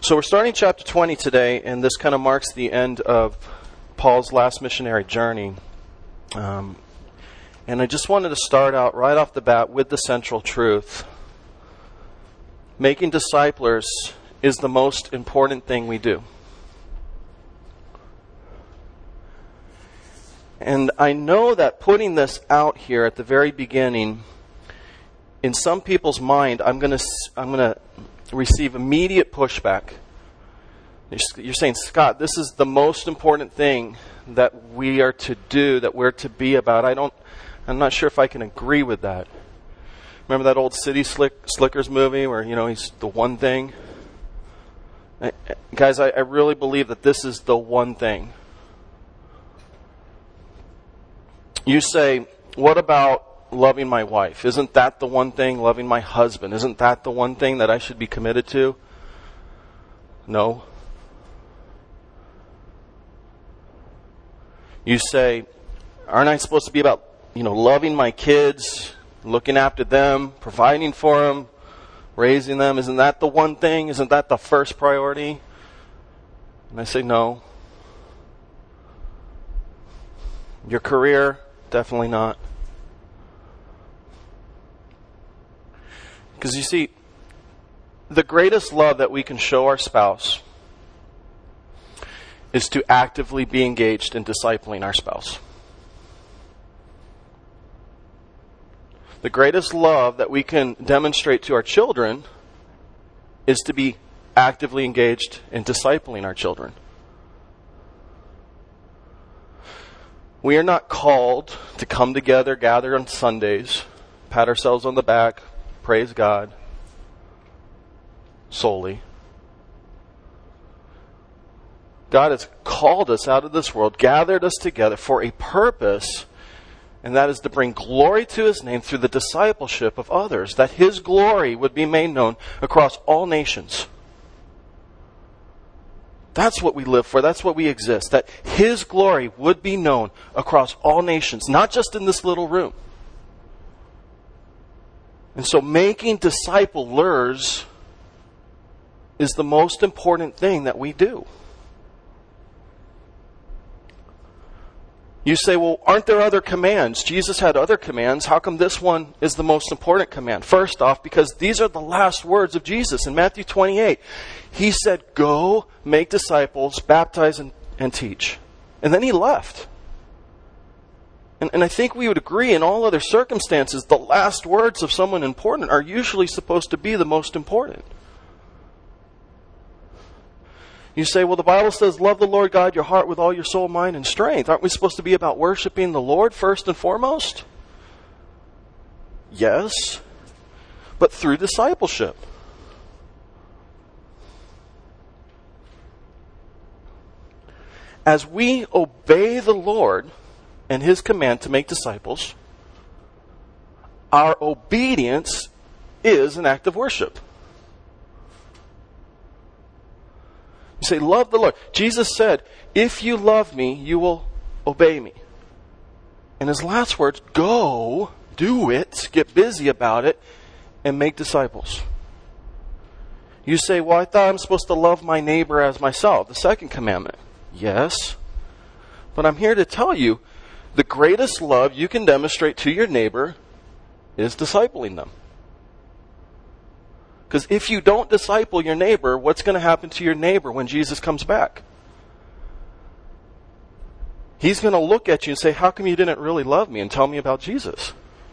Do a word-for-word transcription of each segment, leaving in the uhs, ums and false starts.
So we're starting chapter twenty today, and this kind of marks the end of Paul's last missionary journey. Um, and I just wanted to start out right off the bat with the central truth. Making disciples is the most important thing we do. And I know that putting this out here at the very beginning, in some people's mind, I'm going to I'm going to receive immediate pushback. You're saying, Scott, this is the most important thing that we are to do, that we're to be about. I don't, I'm not sure if I can agree with that. Remember that old City Slick, Slickers movie where, you know, he's the one thing? I, guys, I, I really believe that this is the one thing. You say, what about loving my wife? Isn't that the one thing? Loving my husband? Isn't that the one thing that I should be committed to? No. You say, aren't I supposed to be about, you know, loving my kids, looking after them, providing for them, raising them? Isn't that the one thing? Isn't that the first priority? And I say, no. Your career? Definitely not. Because you see, the greatest love that we can show our spouse is to actively be engaged in discipling our spouse. The greatest love that we can demonstrate to our children is to be actively engaged in discipling our children. We are not called to come together, gather on Sundays, pat ourselves on the back, praise God, solely. God has called us out of this world, gathered us together for a purpose, and that is to bring glory to His name through the discipleship of others, that His glory would be made known across all nations. That's what we live for. That's what we exist. That His glory would be known across all nations, not just in this little room. And so making disciplers is the most important thing that we do. You say, well, aren't there other commands? Jesus had other commands. How come this one is the most important command? First off, because these are the last words of Jesus. In Matthew twenty-eight, He said, go, make disciples, baptize, and, and teach. And then He left. And, and I think we would agree in all other circumstances, the last words of someone important are usually supposed to be the most important. You say, well, the Bible says, love the Lord God, your heart with all your soul, mind, and strength. Aren't we supposed to be about worshiping the Lord first and foremost? Yes, but through discipleship. As we obey the Lord and His command to make disciples, our obedience is an act of worship. You say, love the Lord. Jesus said, if you love me, you will obey me. And His last words, go, do it, get busy about it, and make disciples. You say, well, I thought I'm supposed to love my neighbor as myself, the second commandment. Yes, but I'm here to tell you, the greatest love you can demonstrate to your neighbor is discipling them. Because if you don't disciple your neighbor, what's going to happen to your neighbor when Jesus comes back? He's going to look at you and say, how come you didn't really love me, and tell me about Jesus?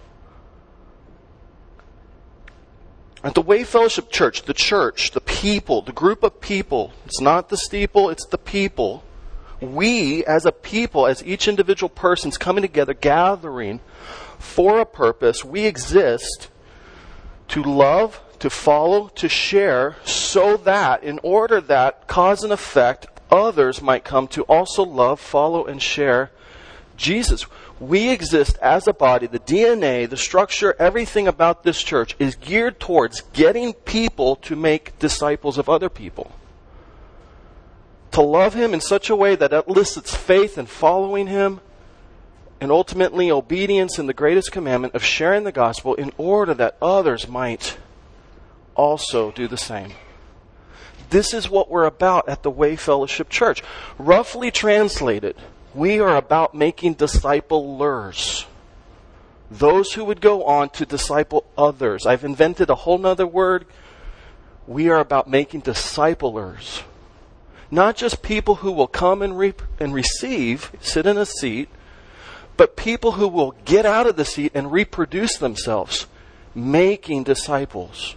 At the Way Fellowship Church, the church, the people, the group of people, it's not the steeple, it's the people. We, as a people, as each individual person's coming together, gathering for a purpose, we exist to love, to follow, to share, so that, in order that, cause and effect, others might come to also love, follow, and share Jesus. We exist as a body. The D N A, the structure, everything about this church is geared towards getting people to make disciples of other people. To love Him in such a way that elicits faith in following Him, and ultimately obedience in the greatest commandment of sharing the gospel in order that others might also do the same. This is what we're about at the Way Fellowship Church. Roughly translated, we are about making disciplers. Those who would go on to disciple others. I've invented a whole nother word. We are about making disciplers. Not just people who will come and, re- and receive, sit in a seat, but people who will get out of the seat and reproduce themselves, making disciples.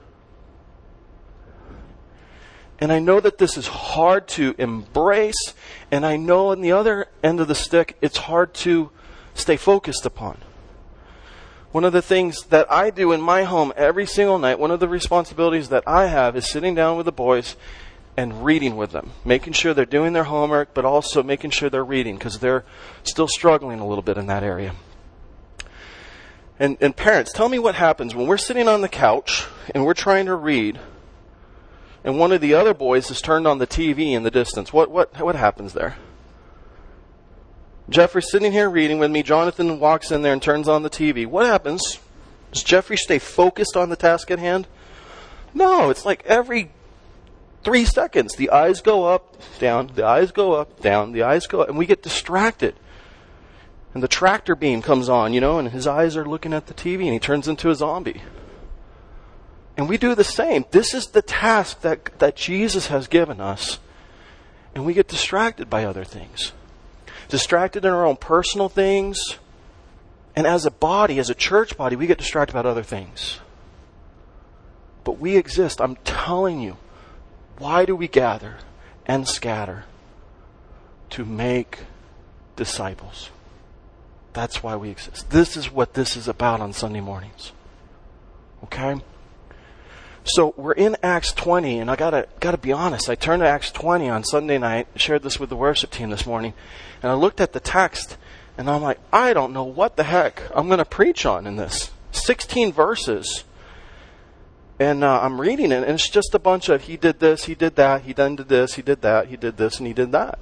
And I know that this is hard to embrace, and I know on the other end of the stick, it's hard to stay focused upon. One of the things that I do in my home every single night, one of the responsibilities that I have is sitting down with the boys and reading with them. Making sure they're doing their homework, but also making sure they're reading, because they're still struggling a little bit in that area. And, and parents, tell me what happens when we're sitting on the couch and we're trying to read, and one of the other boys has turned on the T V in the distance. What what what happens there? Jeffrey's sitting here reading with me. Jonathan walks in there and turns on the T V. What happens? Does Jeffrey stay focused on the task at hand? No, it's like every three seconds, the eyes go up, down, the eyes go up, down, the eyes go up, and we get distracted. And the tractor beam comes on, you know, and his eyes are looking at the T V, and he turns into a zombie. And we do the same. This is the task that, that Jesus has given us, and we get distracted by other things. Distracted in our own personal things. And as a body, as a church body, we get distracted about other things. But we exist. I'm telling you. Why do we gather and scatter? To make disciples. That's why we exist. This is what this is about on Sunday mornings. Okay? So we're in Acts twenty, and I gotta gotta be honest. I turned to Acts twenty on Sunday night, shared this with the worship team this morning, and I looked at the text, and I'm like, I don't know what the heck I'm going to preach on in this. sixteen verses. And uh, I'm reading it, and it's just a bunch of, he did this, he did that, he then did this, he did that, he did this, and he did that.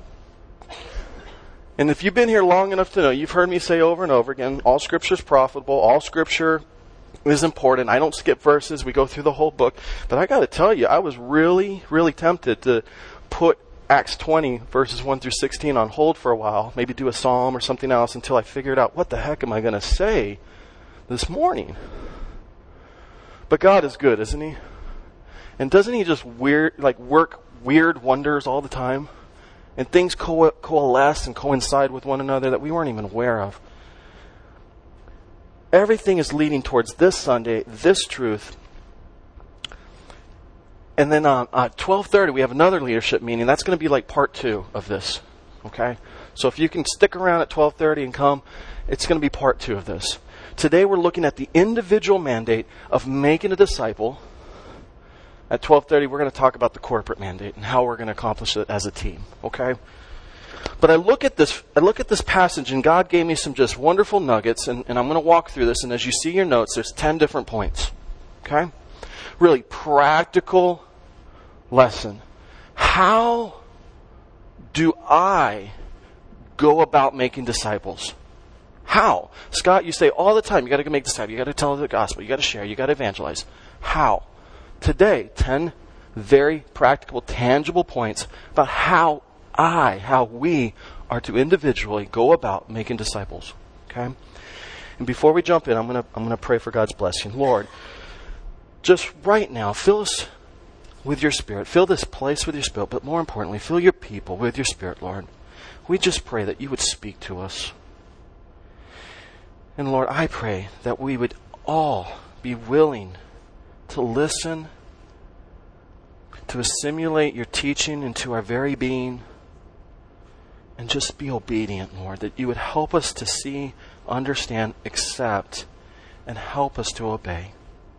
And if you've been here long enough to know, you've heard me say over and over again, all Scripture is profitable, all Scripture is important. I don't skip verses, we go through the whole book. But I got to tell you, I was really, really tempted to put Acts twenty, verses one through sixteen on hold for a while, maybe do a psalm or something else until I figured out what the heck am I going to say this morning. But God is good, isn't He? And doesn't He just weird, like work weird wonders all the time? And things co- coalesce and coincide with one another that we weren't even aware of. Everything is leading towards this Sunday, this truth. And then uh, uh, twelve thirty, we have another leadership meeting. That's going to be like part two of this. Okay? So if you can stick around at twelve thirty and come, it's going to be part two of this. Today we're looking at the individual mandate of making a disciple. At twelve thirty, we're going to talk about the corporate mandate and how we're going to accomplish it as a team. Okay? But I look at this I look at this passage, and God gave me some just wonderful nuggets, and, and I'm going to walk through this, and as you see your notes, there's ten different points. Okay? Really practical lesson. How do I go about making disciples? How? Scott, you say all the time, you got to make disciples, you got to tell the gospel, you got to share, you got to evangelize. How? Today, ten very practical, tangible points about how I, how we are to individually go about making disciples. Okay? And before we jump in, I'm gonna I'm gonna pray for God's blessing. Lord, just right now, fill us with your Spirit. Fill this place with your Spirit, but more importantly, fill your people with your Spirit, Lord. We just pray that you would speak to us. And Lord, I pray that we would all be willing to listen, to assimilate your teaching into our very being, and just be obedient, Lord, that you would help us to see, understand, accept, and help us to obey,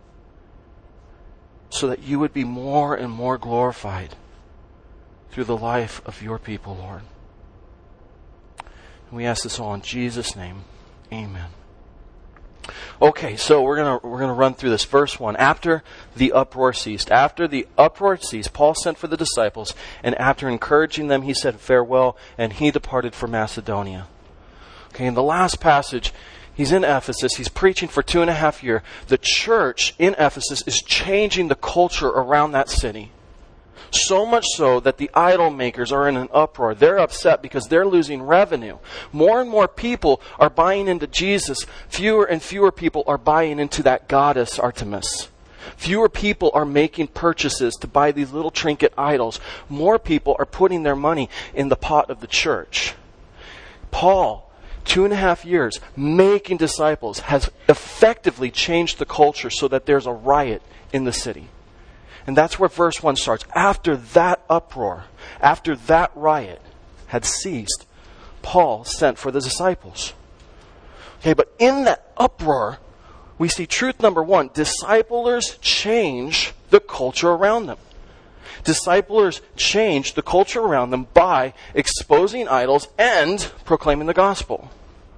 so that you would be more and more glorified through the life of your people, Lord. And we ask this all in Jesus' name. Amen. Okay, so we're gonna we're gonna run through this. Verse one. After the uproar ceased, after the uproar ceased, Paul sent for the disciples, and after encouraging them, he said farewell, and he departed for Macedonia. Okay, in the last passage, he's in Ephesus. He's preaching for two and a half years. The church in Ephesus is changing the culture around that city. So much so that the idol makers are in an uproar. They're upset because they're losing revenue. More and more people are buying into Jesus. Fewer and fewer people are buying into that goddess Artemis. Fewer people are making purchases to buy these little trinket idols. More people are putting their money in the pot of the church. Paul, two and a half years making disciples, has effectively changed the culture so that there's a riot in the city. And that's where verse one starts. After that uproar, after that riot had ceased, Paul sent for the disciples. Okay, but in that uproar, we see truth number one. Disciplers change the culture around them. Disciplers change the culture around them by exposing idols and proclaiming the gospel.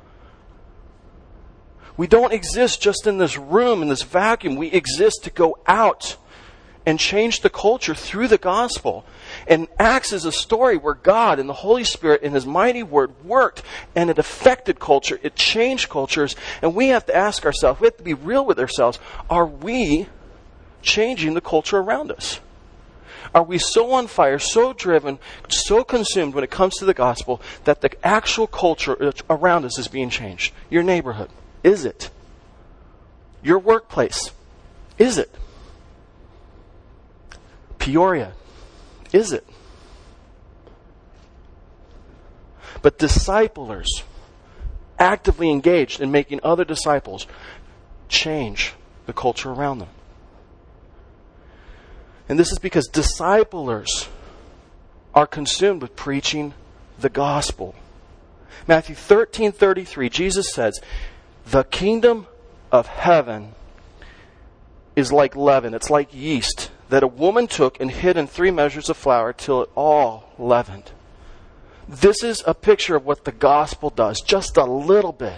We don't exist just in this room, in this vacuum. We exist to go out and change the culture through the gospel. And Acts is a story where God and the Holy Spirit in His mighty word worked, and it affected culture. It changed cultures. And we have to ask ourselves, we have to be real with ourselves. Are we changing the culture around us? Are we so on fire, so driven, so consumed when it comes to the gospel that the actual culture around us is being changed? Your neighborhood, is it? Your workplace, is it? Peoria, is it? But disciplers, actively engaged in making other disciples, change the culture around them. And this is because disciplers are consumed with preaching the gospel. Matthew thirteen thirty-three, Jesus says, "The kingdom of heaven is like leaven." It's like yeast that a woman took and hid in three measures of flour till it all leavened. This is a picture of what the gospel does. Just a little bit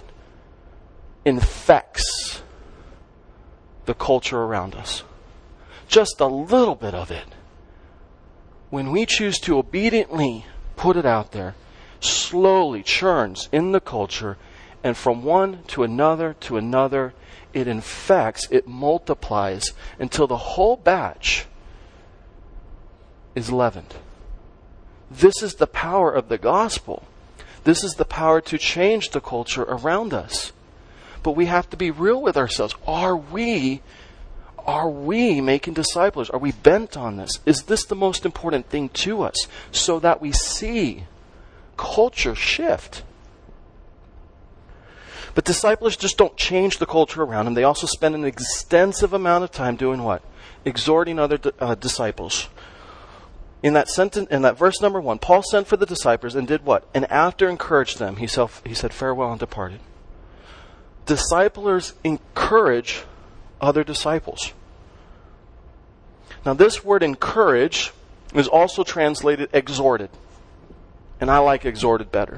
infects the culture around us. Just a little bit of it. When we choose to obediently put it out there, slowly churns in the culture, and from one to another to another, it infects, it multiplies until the whole batch is leavened. This is the power of the gospel. This is the power to change the culture around us. But we have to be real with ourselves. Are we, are we making disciples? Are we bent on this? Is this the most important thing to us so that we see culture shift? But disciples just don't change the culture around them. They also spend an extensive amount of time doing what? Exhorting other uh, disciples. In that sentence, in that verse number one, Paul sent for the disciples and did what? And after encouraged them, he, self, he said farewell and departed. Disciplers encourage other disciples. Now this word encourage is also translated exhorted. And I like exhorted better.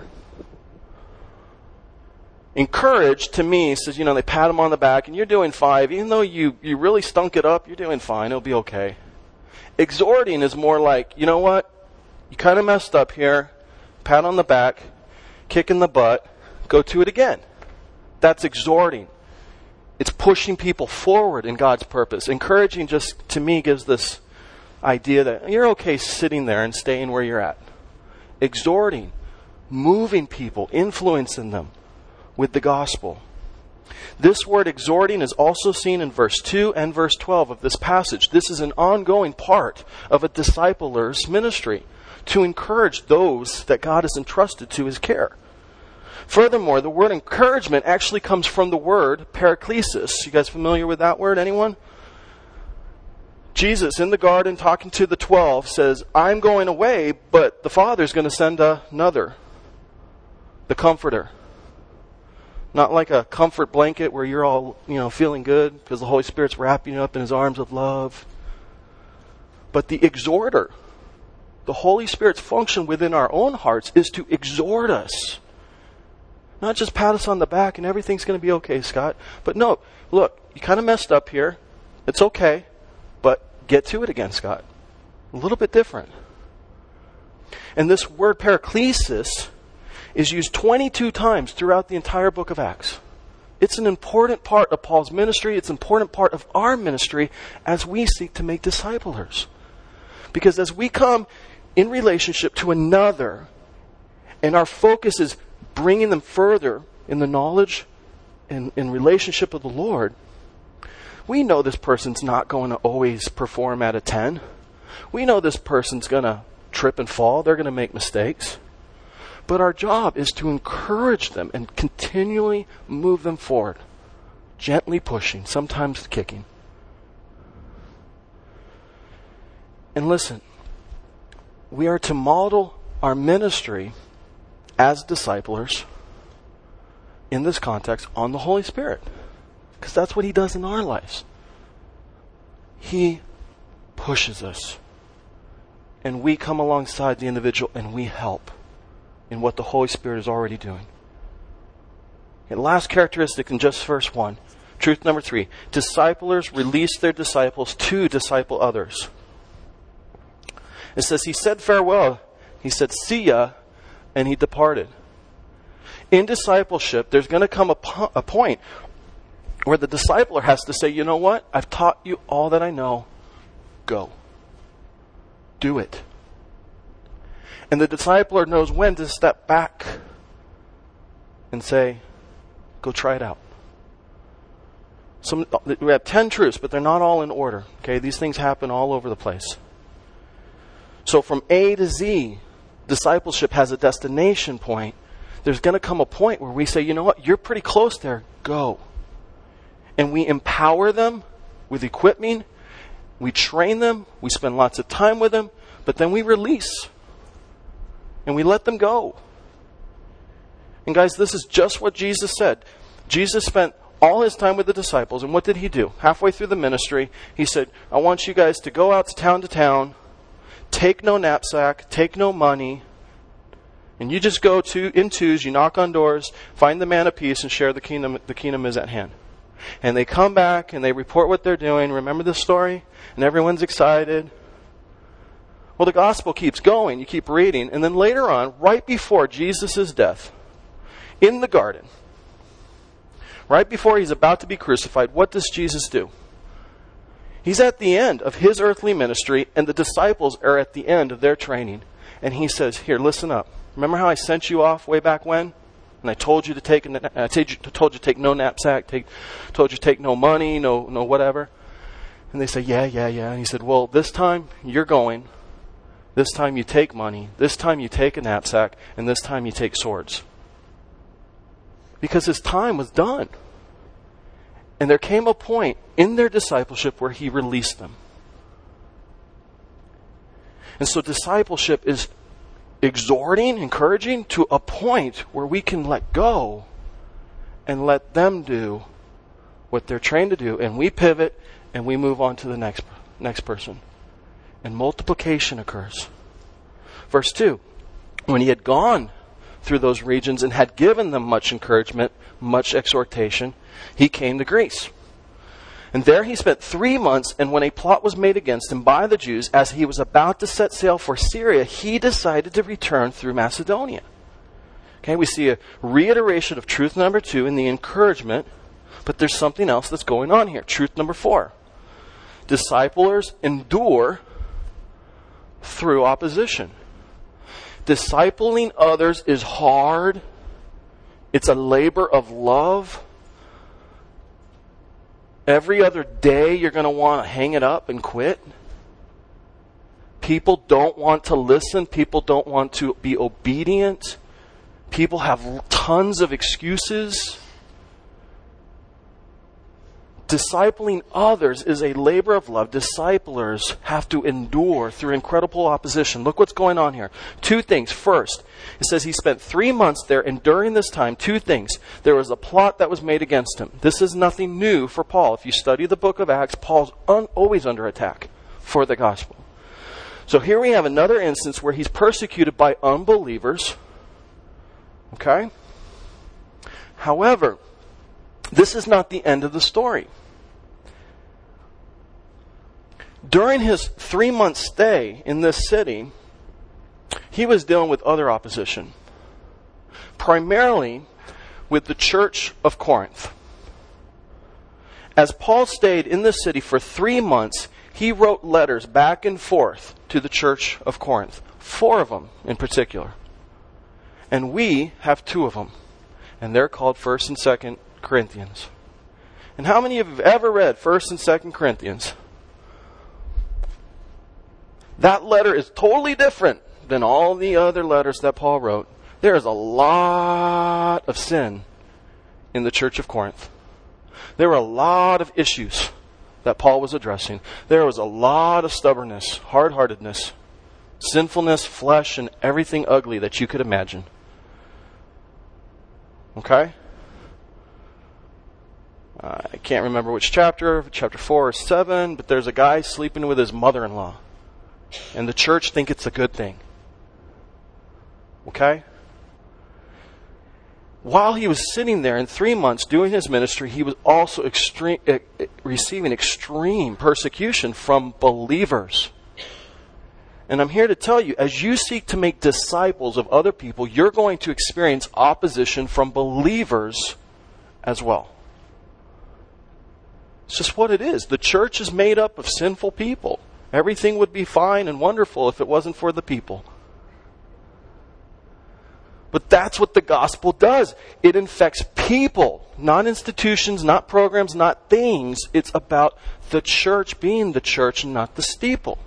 Encourage, to me, says, you know, they pat him on the back, and you're doing fine. Even though you, you really stunk it up, you're doing fine. It'll be okay. Exhorting is more like, you know what? You kind of messed up here. Pat on the back, kick in the butt, go to it again. That's exhorting. It's pushing people forward in God's purpose. Encouraging just, to me, gives this idea that you're okay sitting there and staying where you're at. Exhorting, moving people, influencing them with the gospel. This word exhorting is also seen in verse two and verse twelve of this passage. This is an ongoing part of a discipler's ministry, to encourage those that God has entrusted to His care. Furthermore, the word encouragement actually comes from the word paraklesis. You guys familiar with that word? Anyone? Jesus in the garden talking to the twelve says, I'm going away, but the Father's going to send another, the Comforter. Not like a comfort blanket where you're all, you know, feeling good because the Holy Spirit's wrapping you up in His arms of love. But the exhorter, the Holy Spirit's function within our own hearts is to exhort us. Not just pat us on the back and everything's going to be okay, Scott. But no, look, you kind of messed up here. It's okay. But get to it again, Scott. A little bit different. And this word paraklesis is used twenty-two times throughout the entire book of Acts. It's an important part of Paul's ministry. It's an important part of our ministry as we seek to make disciplers. Because as we come in relationship to another, and our focus is bringing them further in the knowledge and in relationship of the Lord, we know this person's not going to always perform at a ten. We know this person's going to trip and fall. They're going to make mistakes. But our job is to encourage them and continually move them forward. Gently pushing, sometimes kicking. And listen, we are to model our ministry as disciplers in this context on the Holy Spirit. Because that's what He does in our lives. He pushes us. And we come alongside the individual and we help in what the Holy Spirit is already doing. And last characteristic in just verse one. Truth number three. Disciplers release their disciples to disciple others. It says, He said farewell. He said, see ya. And He departed. In discipleship, there's going to come a, po- a point where the discipler has to say, you know what? I've taught you all that I know. Go. Do it. And the discipler knows when to step back and say, go try it out. Some, we have ten truths, but they're not all in order. Okay, these things happen all over the place. So from A to Z, discipleship has a destination point. There's going to come a point where we say, you know what, you're pretty close there. Go. And we empower them with equipping. We train them. We spend lots of time with them. But then we release. And we let them go. And guys, this is just what Jesus said. Jesus spent all His time with the disciples. And what did He do? Halfway through the ministry, He said, I want you guys to go out to town to town. Take no knapsack. Take no money. And you just go to in twos, you knock on doors, find the man of peace, and share the kingdom. The kingdom is at hand. And they come back and they report what they're doing. Remember the story? And everyone's excited. Well, the gospel keeps going. You keep reading. And then later on, right before Jesus' death, in the garden, right before He's about to be crucified, what does Jesus do? He's at the end of His earthly ministry, and the disciples are at the end of their training. And He says, here, listen up. Remember how I sent you off way back when? And I told you to take, I told you to take no knapsack, take, told you to take no money, no, no whatever. And they say, yeah, yeah, yeah. And He said, well, this time you're going. This time you take money. This time you take a knapsack. And this time you take swords. Because His time was done. And there came a point in their discipleship where He released them. And so discipleship is exhorting, encouraging to a point where we can let go and let them do what they're trained to do. And we pivot and we move on to the next, next person. And multiplication occurs. Verse two, when He had gone through those regions and had given them much encouragement, much exhortation, He came to Greece. And there He spent three months, and when a plot was made against Him by the Jews, as He was about to set sail for Syria, He decided to return through Macedonia. Okay, we see a reiteration of truth number two in the encouragement, but there's something else that's going on here. Truth number four. Disciplers endure through opposition. Discipling others is hard. It's a labor of love. Every other day you're going to want to hang it up and quit. People don't want to listen. People don't want to be obedient. People have tons of excuses. Discipling others is a labor of love. Disciplers have to endure through incredible opposition. Look what's going on here. Two things. First, it says He spent three months there, and during this time, two things. There was a plot that was made against Him. This is nothing new for Paul. If you study the book of Acts, Paul's un- always under attack for the gospel. So here we have another instance where he's persecuted by unbelievers. Okay? However, this is not the end of the story. During his three-month stay in this city, he was dealing with other opposition. Primarily with the church of Corinth. As Paul stayed in this city for three months, he wrote letters back and forth to the church of Corinth. Four of them in particular. And we have two of them. And they're called First and Second Corinthians. And how many of you have ever read First and Second Corinthians? That letter is totally different than all the other letters that Paul wrote. There is a lot of sin in the church of Corinth. There were a lot of issues that Paul was addressing. There was a lot of stubbornness, hard-heartedness, sinfulness, flesh, and everything ugly that you could imagine. Okay? Uh, I can't remember which chapter, chapter four or seven, but there's a guy sleeping with his mother-in-law. And the church think it's a good thing. Okay? While he was sitting there in three months doing his ministry, he was also extreme, uh, receiving extreme persecution from believers. And I'm here to tell you, as you seek to make disciples of other people, you're going to experience opposition from believers as well. It's just what it is. The church is made up of sinful people. Everything would be fine and wonderful if it wasn't for the people. But that's what the gospel does. It infects people, not institutions, not programs, not things. It's about the church being the church and not the steeple.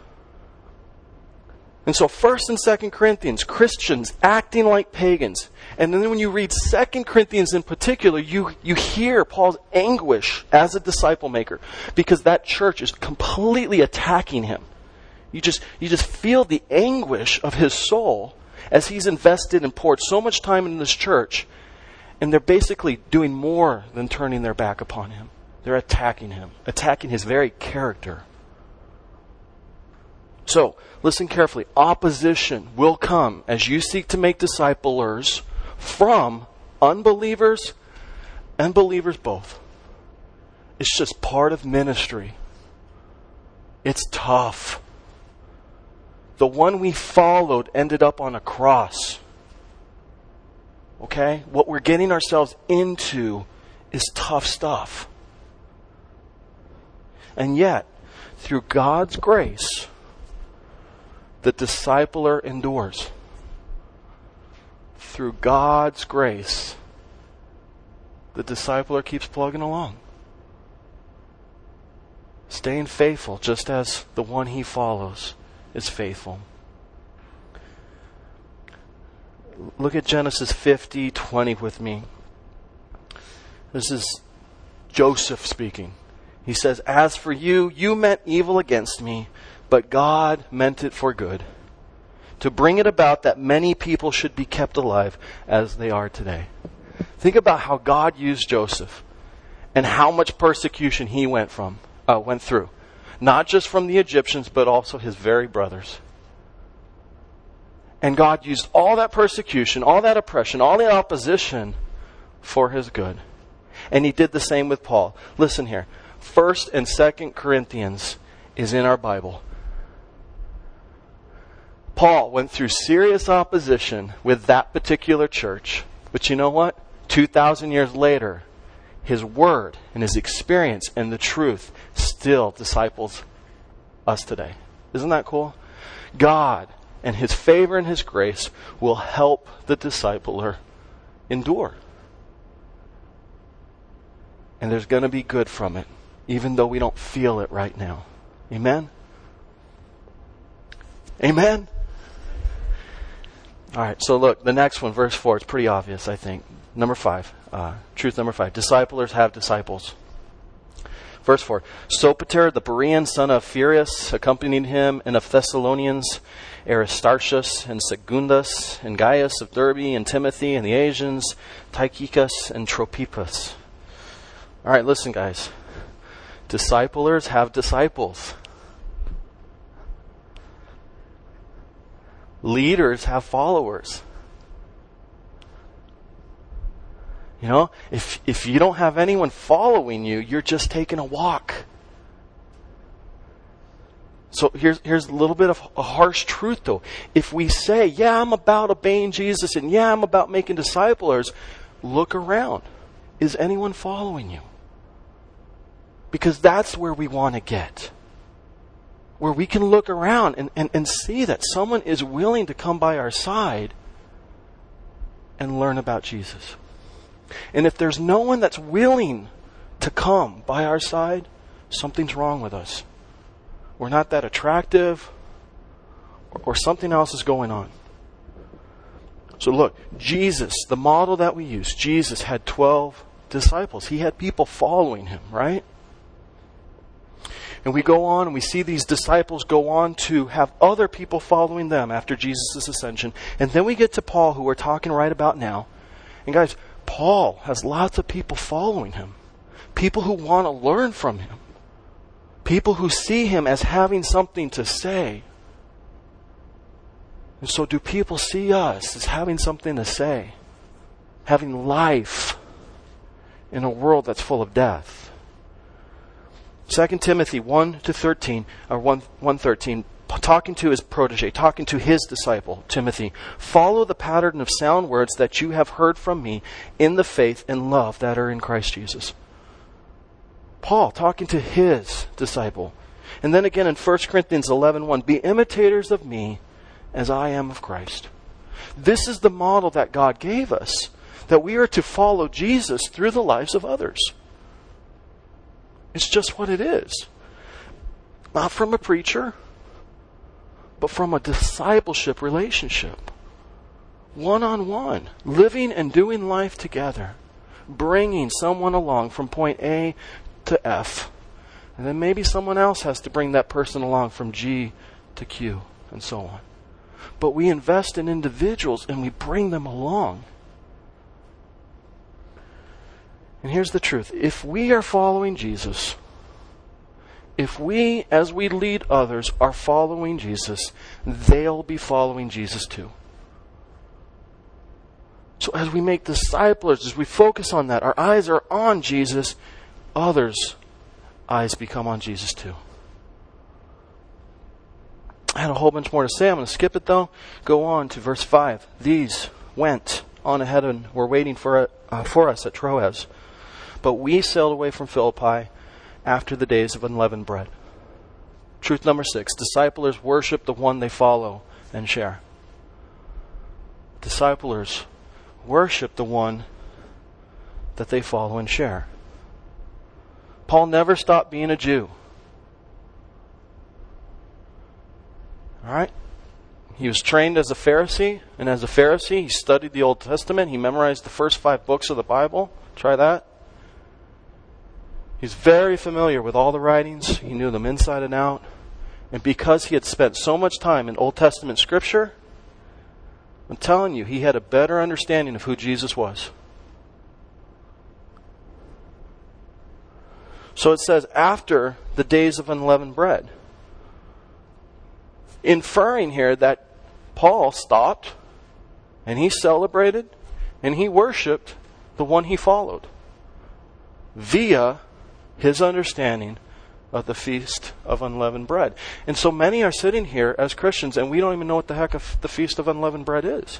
And so First and Second Corinthians, Christians acting like pagans. And then when you read Second Corinthians in particular, you, you hear Paul's anguish as a disciple maker. Because that church is completely attacking him. You just, you just feel the anguish of his soul as he's invested and poured so much time in this church. And they're basically doing more than turning their back upon him. They're attacking him. Attacking his very character. So, listen carefully. Opposition will come as you seek to make disciplers from unbelievers and believers both. It's just part of ministry. It's tough. The one we followed ended up on a cross. Okay? What we're getting ourselves into is tough stuff. And yet, through God's grace, the discipler endures. Through God's grace, the discipler keeps plugging along. Staying faithful, just as the one he follows is faithful. Look at Genesis fifty twenty with me. This is Joseph speaking. He says, "As for you, you meant evil against me, but God meant it for good, to bring it about that many people should be kept alive as they are today." Think about how God used Joseph and how much persecution he went from, uh, went through. Not just from the Egyptians, but also his very brothers. And God used all that persecution, all that oppression, all that opposition for his good. And he did the same with Paul. Listen here. First and Second Corinthians is in our Bible. Paul went through serious opposition with that particular church. But you know what? two thousand years later, his word and his experience and the truth still disciples us today. Isn't that cool? God and his favor and his grace will help the discipler endure. And there's going to be good from it, even though we don't feel it right now. Amen? Amen? All right, so look, the next one, verse four, it's pretty obvious, I think. Number five, uh, truth number five. Disciplers have disciples. Verse four. Sopater, the Berean son of Pyrrhus, accompanied him, and of Thessalonians, Aristarchus, and Secundus, and Gaius of Derbe, and Timothy, and the Asians, Tychicus, and Trophimus. All right, listen, guys. Disciplers have disciples. Leaders have followers. You know, if if you don't have anyone following you, you're just taking a walk. So here's here's a little bit of a harsh truth, though. If we say, yeah, I'm about obeying Jesus, and yeah, I'm about making disciplers, look around. Is anyone following you? Because that's where we want to get. where we can look around and, and, and see that someone is willing to come by our side and learn about Jesus. And if there's no one that's willing to come by our side, something's wrong with us. We're not that attractive, or, or something else is going on. So look, Jesus, the model that we use, Jesus had twelve disciples. He had people following him, right? And we go on and we see these disciples go on to have other people following them after Jesus' ascension. And then we get to Paul, who we're talking right about now. And guys, Paul has lots of people following him. People who want to learn from him. People who see him as having something to say. And so do people see us as having something to say? Having life in a world that's full of death? Second Timothy one to thirteen, or one, one thirteen, talking to his protege, talking to his disciple, Timothy. Follow the pattern of sound words that you have heard from me in the faith and love that are in Christ Jesus. Paul talking to his disciple. And then again in First Corinthians eleven one, be imitators of me as I am of Christ. This is the model that God gave us, that we are to follow Jesus through the lives of others. It's just what it is. Not from a preacher, but from a discipleship relationship. One-on-one. Living and doing life together. Bringing someone along from point A to F. And then maybe someone else has to bring that person along from G to Q, and so on. But we invest in individuals and we bring them along. And here's the truth. If we are following Jesus, if we, as we lead others, are following Jesus, they'll be following Jesus too. So as we make disciples, as we focus on that, our eyes are on Jesus, others' eyes become on Jesus too. I had a whole bunch more to say. I'm going to skip it though. Go on to verse five. These went on ahead and were waiting for, uh, for us at Troas. But we sailed away from Philippi after the days of unleavened bread. Truth number six. Disciplers worship the one they follow and share. Disciplers worship the one that they follow and share. Paul never stopped being a Jew. Alright? He was trained as a Pharisee, and as a Pharisee, he studied the Old Testament. He memorized the first five books of the Bible. Try that. He's very familiar with all the writings. He knew them inside and out. And because he had spent so much time in Old Testament scripture, I'm telling you, he had a better understanding of who Jesus was. So it says, after the days of unleavened bread. Inferring here that Paul stopped, and he celebrated, and he worshipped the one he followed. Via his understanding of the Feast of Unleavened Bread. And so many are sitting here as Christians and we don't even know what the heck of the Feast of Unleavened Bread is.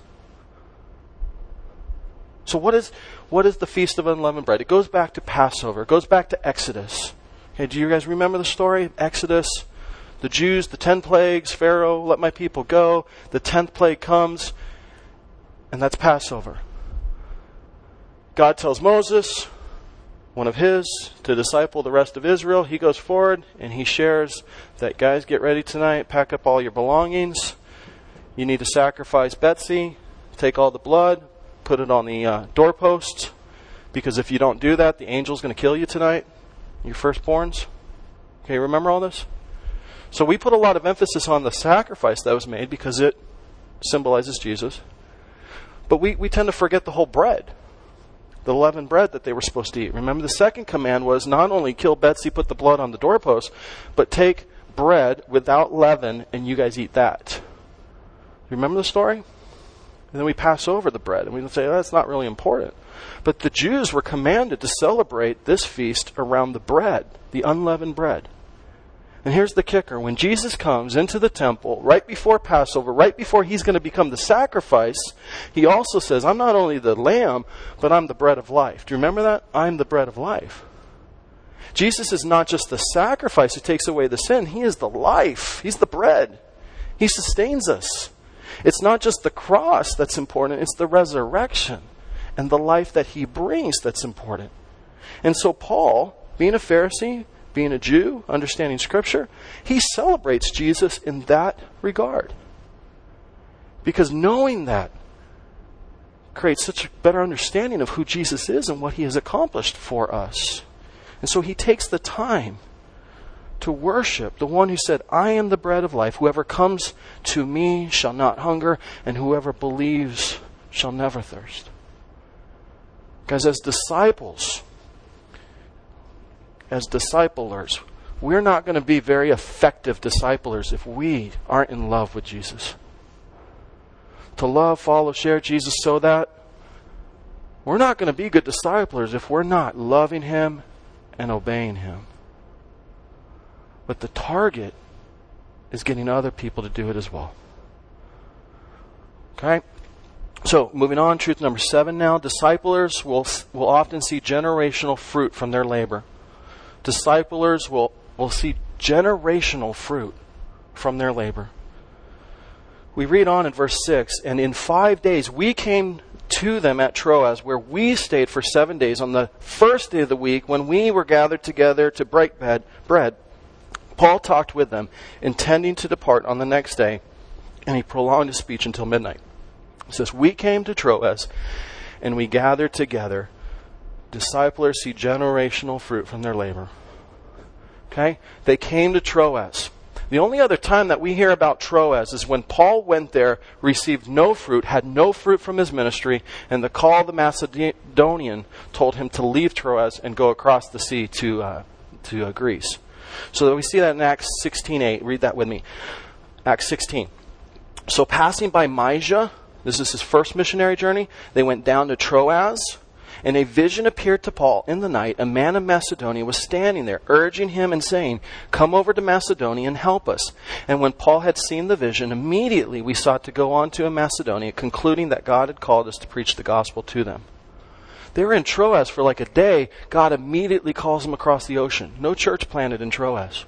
So what is what is the Feast of Unleavened Bread? It goes back to Passover. It goes back to Exodus. Okay, do you guys remember the story of Exodus? The Jews, the ten plagues, Pharaoh, let my people go. The tenth plague comes, and that's Passover. God tells Moses, one of his, to disciple the rest of Israel. He goes forward and he shares that, guys, get ready tonight, pack up all your belongings. You need to sacrifice Betsy, take all the blood, put it on the uh, doorposts, because if you don't do that, the angel's going to kill you tonight, your firstborns. Okay, remember all this? So we put a lot of emphasis on the sacrifice that was made because it symbolizes Jesus. But we, we tend to forget the whole bread. The leavened bread that they were supposed to eat. Remember, the second command was not only kill Betsy, put the blood on the doorpost, but take bread without leaven and you guys eat that. Remember the story? And then we pass over the bread and we say, oh, that's not really important. But the Jews were commanded to celebrate this feast around the bread, the unleavened bread. And here's the kicker. When Jesus comes into the temple, right before Passover, right before he's going to become the sacrifice, he also says, I'm not only the lamb, but I'm the bread of life. Do you remember that? I'm the bread of life. Jesus is not just the sacrifice who takes away the sin. He is the life. He's the bread. He sustains us. It's not just the cross that's important. It's the resurrection and the life that he brings that's important. And so Paul, being a Pharisee, being a Jew, understanding Scripture, he celebrates Jesus in that regard. Because knowing that creates such a better understanding of who Jesus is and what he has accomplished for us. And so he takes the time to worship the one who said, I am the bread of life. Whoever comes to me shall not hunger, and whoever believes shall never thirst. Guys, as disciples, as disciplers, we're not going to be very effective disciplers if we aren't in love with Jesus. To love, follow, share Jesus so that we're not going to be good disciplers if we're not loving him and obeying him. But the target is getting other people to do it as well. Okay? So, moving on, truth number seven now. Disciplers will, will often see generational fruit from their labor. Disciplers will, will see generational fruit from their labor. We read on in verse six, and in five days we came to them at Troas, where we stayed for seven days. On the first day of the week, when we were gathered together to break bread, Paul talked with them, intending to depart on the next day, and he prolonged his speech until midnight. It says, we came to Troas, and we gathered together. Disciplers see generational fruit from their labor. Okay? They came to Troas. The only other time that we hear about Troas is when Paul went there, received no fruit, had no fruit from his ministry, and the call of the Macedonian told him to leave Troas and go across the sea to uh, to uh, Greece. So we see that in Acts sixteen eight. Read that with me. Acts sixteen. So passing by Mysia, this is his first missionary journey, they went down to Troas, and a vision appeared to Paul in the night. A man of Macedonia was standing there, urging him and saying, come over to Macedonia and help us. And when Paul had seen the vision, immediately we sought to go on to Macedonia, concluding that God had called us to preach the gospel to them. They were in Troas for like a day. God immediately calls them across the ocean. No church planted in Troas.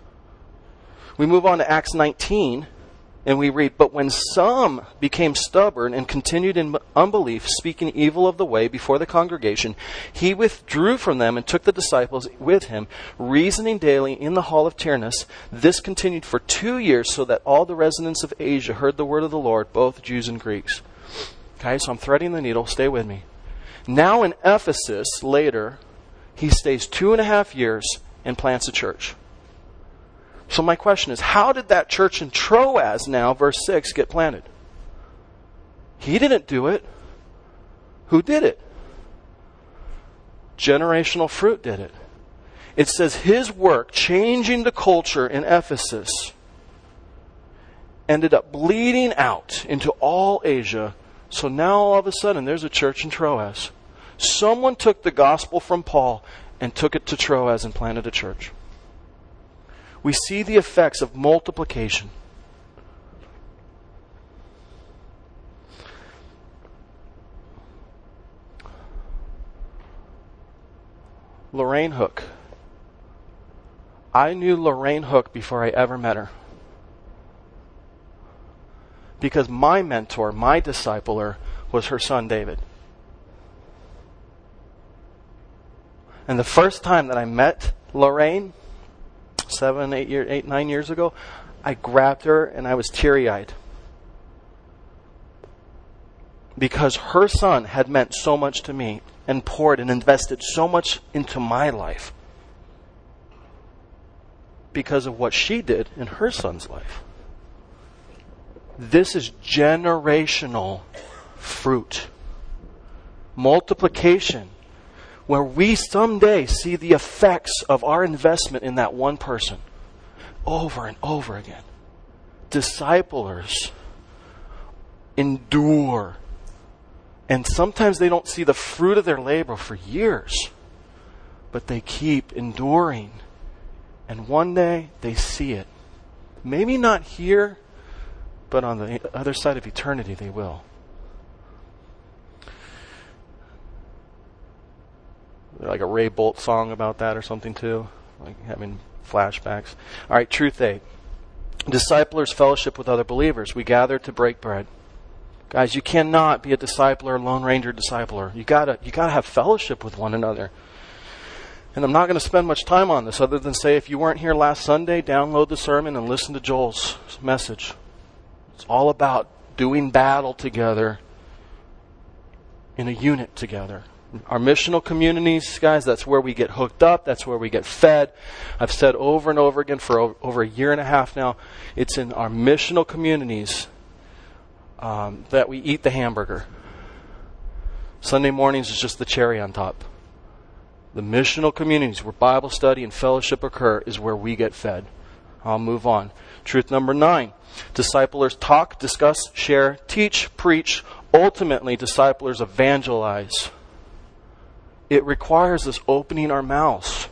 We move on to Acts nineteen, and we read, but when some became stubborn and continued in unbelief, speaking evil of the way before the congregation, he withdrew from them and took the disciples with him, reasoning daily in the hall of Tyrannus. This continued for two years, so that all the residents of Asia heard the word of the Lord, both Jews and Greeks. Okay, so I'm threading the needle. Stay with me. Now in Ephesus, later, he stays two and a half years and plants a church. So my question is, how did that church in Troas now, verse six, get planted? He didn't do it. Who did it? Generational fruit did it. It says his work, changing the culture in Ephesus, ended up bleeding out into all Asia. So now all of a sudden there's a church in Troas. Someone took the gospel from Paul and took it to Troas and planted a church. We see the effects of multiplication. Lorraine Hook. I knew Lorraine Hook before I ever met her. Because my mentor, my discipler, was her son David. And the first time that I met Lorraine, seven, eight, year, eight, nine years ago, I grabbed her and I was teary-eyed. Because her son had meant so much to me and poured and invested so much into my life because of what she did in her son's life. This is generational fruit. Multiplication. Where we someday see the effects of our investment in that one person. Over and over again. Disciplers endure. And sometimes they don't see the fruit of their labor for years. But they keep enduring. And one day they see it. Maybe not here, but on the other side of eternity they will. like a Ray Bolt song about that or something too, like having flashbacks. All right, truth eight. Disciplers fellowship with other believers. We gather to break bread. Guys, you cannot be a discipler, Lone Ranger discipler. You gotta, you gotta have fellowship with one another. And I'm not going to spend much time on this other than say if you weren't here last Sunday, download the sermon and listen to Joel's message. It's all about doing battle together in a unit together. Our missional communities, guys, that's where we get hooked up. That's where we get fed. I've said over and over again for over, over a year and a half now, it's in our missional communities um, that we eat the hamburger. Sunday mornings is just the cherry on top. The missional communities where Bible study and fellowship occur is where we get fed. I'll move on. Truth number nine. Disciplers talk, discuss, share, teach, preach. Ultimately, disciplers evangelize. It requires us opening our mouths.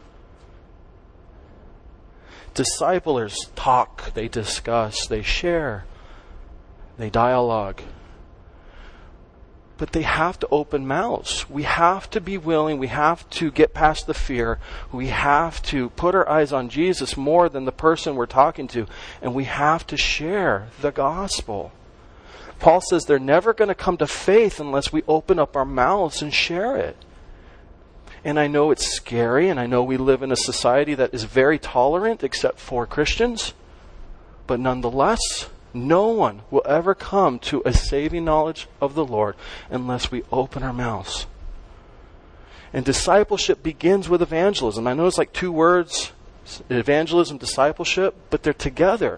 Disciplers talk, they discuss, they share, they dialogue. But they have to open mouths. We have to be willing. We have to get past the fear. We have to put our eyes on Jesus more than the person we're talking to. And we have to share the gospel. Paul says they're never going to come to faith unless we open up our mouths and share it. And I know it's scary, and I know we live in a society that is very tolerant except for Christians. But nonetheless, no one will ever come to a saving knowledge of the Lord unless we open our mouths. And discipleship begins with evangelism. I know it's like two words, evangelism, discipleship, but they're together.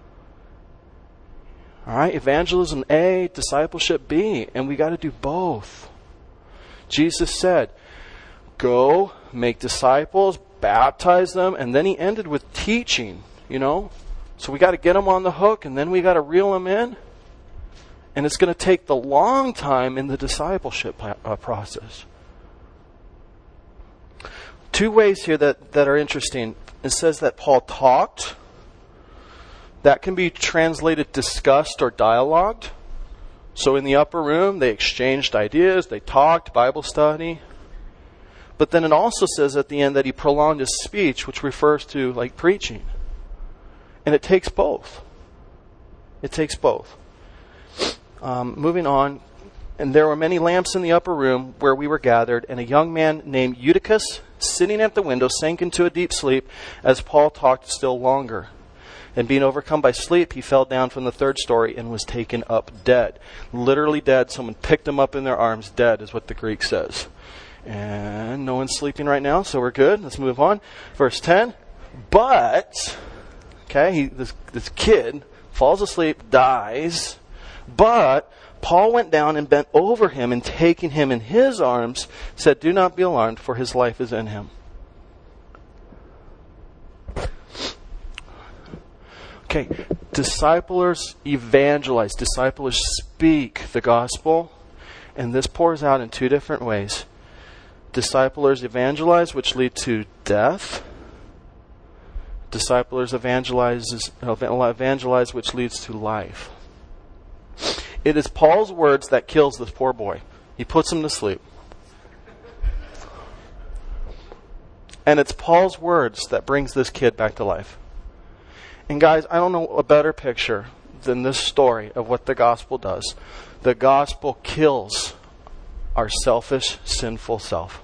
All right, evangelism A, discipleship B, and we got to do both. Jesus said, go, make disciples, baptize them, and then he ended with teaching, you know. So we got to get them on the hook, and then we got to reel them in. And it's going to take the long time in the discipleship process. Two ways here that, that are interesting. It says that Paul talked. That can be translated discussed or dialogued. So in the upper room, they exchanged ideas, they talked, Bible study. But then it also says at the end that he prolonged his speech, which refers to like preaching. And it takes both. It takes both. Um, moving on. And there were many lamps in the upper room where we were gathered, and a young man named Eutychus, sitting at the window, sank into a deep sleep as Paul talked still longer. And being overcome by sleep, he fell down from the third story and was taken up dead. Literally dead. Someone picked him up in their arms. Dead is what the Greek says. And no one's sleeping right now, so we're good. Let's move on. Verse ten. But, okay, he, this, this kid falls asleep, dies. But Paul went down and bent over him, and taking him in his arms, said, do not be alarmed, for his life is in him. Okay, disciplers evangelize. Disciplers speak the gospel. And this pours out in two different ways. Disciplers evangelize, which lead to death. Disciplers evangelize, evangelize, which leads to life. It is Paul's words that kills this poor boy. He puts him to sleep. And it's Paul's words that brings this kid back to life. And guys, I don't know a better picture than this story of what the gospel does. The gospel kills our selfish, sinful self.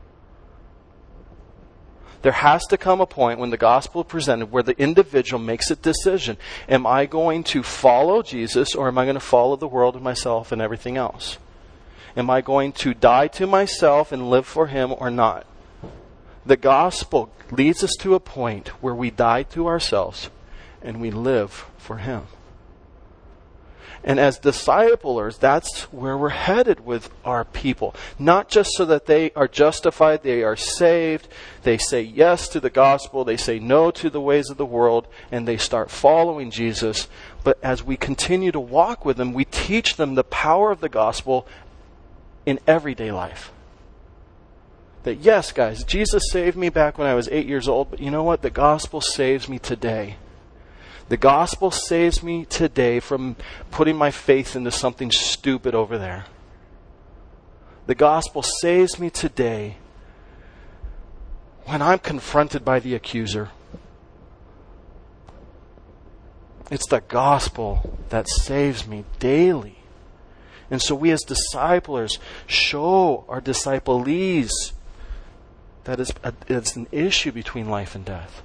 There has to come a point when the gospel is presented where the individual makes a decision. Am I going to follow Jesus, or am I going to follow the world and myself and everything else? Am I going to die to myself and live for Him or not? The gospel leads us to a point where we die to ourselves and we live for Him. And as disciplers, that's where we're headed with our people. Not just so that they are justified, they are saved, they say yes to the gospel, they say no to the ways of the world, and they start following Jesus. But as we continue to walk with them, we teach them the power of the gospel in everyday life. That yes, guys, Jesus saved me back when I was eight years old, but you know what? The gospel saves me today. The gospel saves me today from putting my faith into something stupid over there. The gospel saves me today when I'm confronted by the accuser. It's the gospel that saves me daily. And so we as disciplers show our disciplees that it's, a, it's an issue between life and death.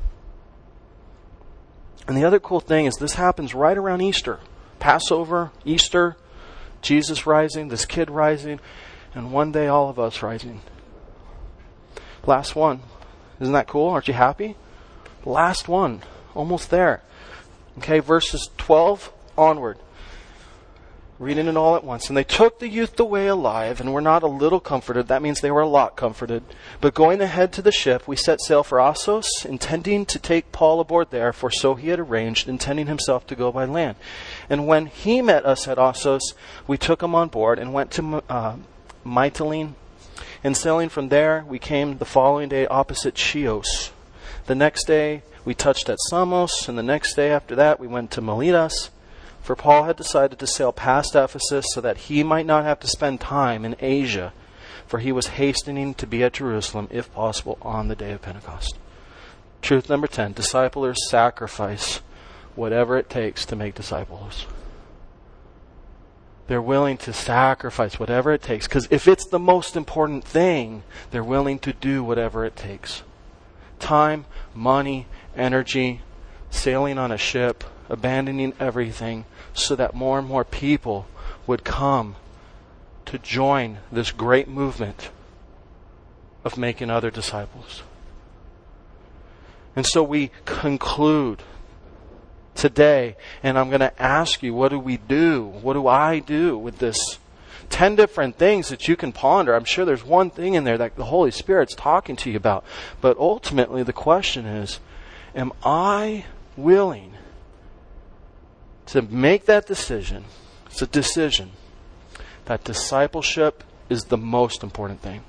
And the other cool thing is this happens right around Easter. Passover, Easter, Jesus rising, this kid rising, and one day all of us rising. Last one. Isn't that cool? Aren't you happy? Last one. Almost there. Okay, verses twelve onward. Reading it all at once. And they took the youth away alive, and were not a little comforted. That means they were a lot comforted. But going ahead to the ship, we set sail for Assos, intending to take Paul aboard there, for so he had arranged, intending himself to go by land. And when he met us at Assos, we took him on board and went to uh, Mytilene. And sailing from there, we came the following day opposite Chios. The next day, we touched at Samos, and the next day after that, we went to Miletus. For Paul had decided to sail past Ephesus so that he might not have to spend time in Asia, for he was hastening to be at Jerusalem, if possible, on the day of Pentecost. Truth number ten, disciplers sacrifice whatever it takes to make disciples. They're willing to sacrifice whatever it takes, because if it's the most important thing, they're willing to do whatever it takes. Time, money, energy, sailing on a ship, abandoning everything so that more and more people would come to join this great movement of making other disciples. And so we conclude today, and I'm going to ask you, what do we do? What do I do with this? Ten different things that you can ponder. I'm sure there's one thing in there that the Holy Spirit's talking to you about. But ultimately the question is, am I willing to make that decision? It's a decision that discipleship is the most important thing.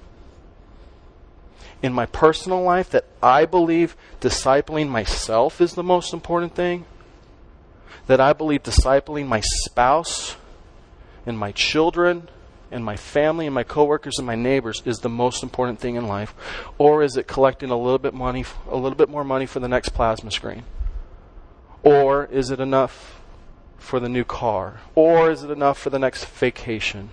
In my personal life, that I believe discipling myself is the most important thing. That I believe discipling my spouse and my children and my family and my coworkers and my neighbors is the most important thing in life. Or is it collecting a little bit money, a little bit more money for the next plasma screen? Or is it enough for the new car? Or is it enough for the next vacation?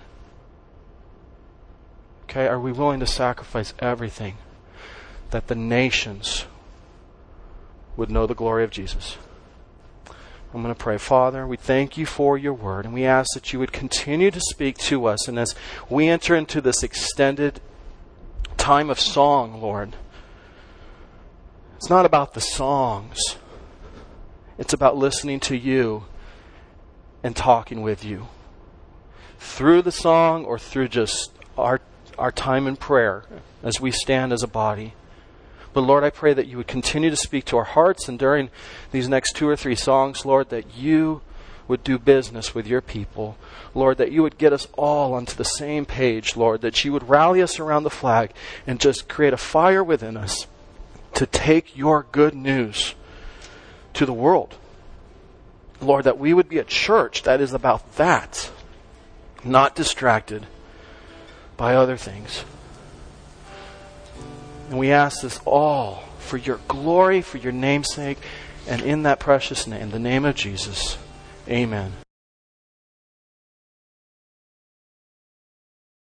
Okay, are we willing to sacrifice everything that the nations would know the glory of Jesus? I'm going to pray. Father, we thank you for your word, and we ask that you would continue to speak to us. And as we enter into this extended time of song, Lord, it's not about the songs. It's about listening to you and talking with you. Through the song or through just our, our time in prayer as we stand as a body. But Lord, I pray that you would continue to speak to our hearts, and during these next two or three songs, Lord, that you would do business with your people. Lord, that you would get us all onto the same page, Lord, that you would rally us around the flag and just create a fire within us to take your good news to the world. Lord, that we would be a church that is about that, not distracted by other things. And we ask this all for your glory, for your name's sake, and in that precious name, the name of Jesus. Amen.